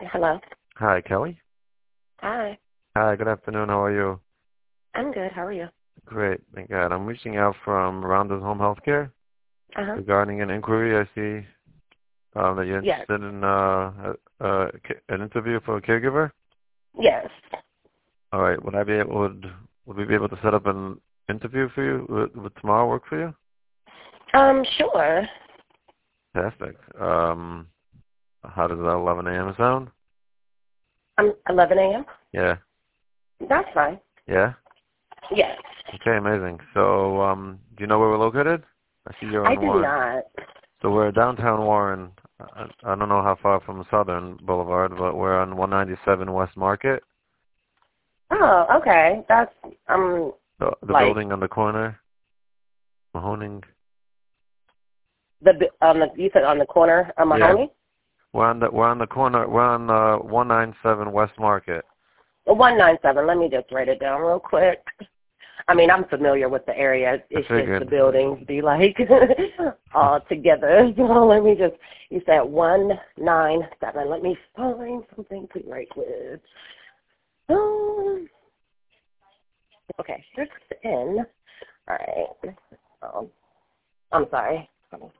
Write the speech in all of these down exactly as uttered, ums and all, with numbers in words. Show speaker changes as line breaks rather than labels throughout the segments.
Hello.
Hi, Kelly.
Hi.
Hi, good afternoon. How are you?
I'm good. How are you?
Great, thank God. I'm reaching out from Rounders Home Healthcare
Uh-huh.
regarding an inquiry. I see um, that you're
Yes.
interested in uh, uh, an interview for a caregiver.
Yes.
All right. Would I be able, would would we be able to set up an interview for you? Would, would tomorrow work for you?
Um, sure.
Fantastic. Um, how does that eleven a.m. sound?
Um, eleven a.m.?
Yeah.
That's fine.
Yeah.
Yes.
Okay, amazing. So, um, do you know where we're located? I see you're
I
on
do
Warren.
not.
So we're downtown Warren. I, I don't know how far from Southern Boulevard, but we're on one ninety-seven West Market.
Oh, okay. That's, um,
The, the
like,
building on the corner, Mahoning.
the, bi- on the, you said on the corner of
Yeah,
Mahoney?
we're on the we're on the corner. We're on uh, one ninety-seven West Market.
one ninety-seven. Let me just write it down real quick. I mean, I'm familiar with the area. It's
I
just the
figured.
buildings be like all together. So let me just, you said one ninety-seven. Let me find something to write with. Um, okay, here's the N. All right. Um, I'm sorry.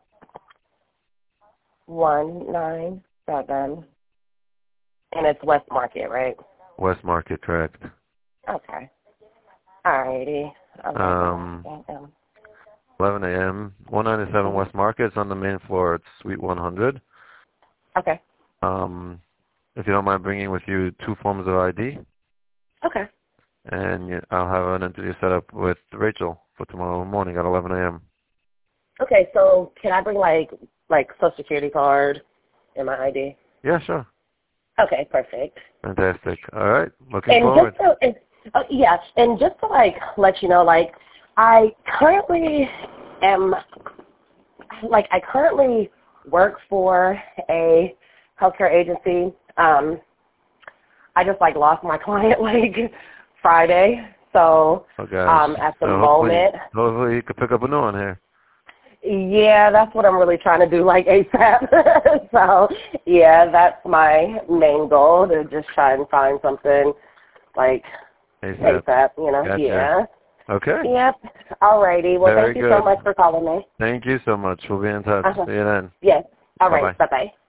one nine seven. And it's West Market, right?
West Market, correct.
Okay. All righty.
Um, eleven a.m. one ninety-seven West Market. It's on the main floor. It's Suite one hundred.
Okay.
Um, if you don't mind bringing with you two forms of I D,
Okay.
and you, I'll have an interview set up with Rachel for tomorrow morning at eleven a.m.
Okay, so can I bring like like Social Security card and my I D?
Yeah, sure.
Okay, perfect.
Fantastic. All right. Looking
And
forward.
just to, and, uh, yeah, and just to like let you know, like I currently am, like I currently work for a healthcare agency. Um, I just like lost my client like Friday, so
Oh gosh.
um, at the
So hopefully,
moment.
hopefully you can pick up a new one here.
Yeah, that's what I'm really trying to do, like ASAP. So, yeah, that's my main goal, to just try and find something, like,
ASAP.
ASAP, you know,
Gotcha.
yeah.
Okay.
Yep. Alrighty. Well,
Very
thank you so
good.
much for calling me.
Thank you so much. We'll be in touch.
Uh-huh.
See you then.
Yes. All
Bye bye.
right. Bye-bye.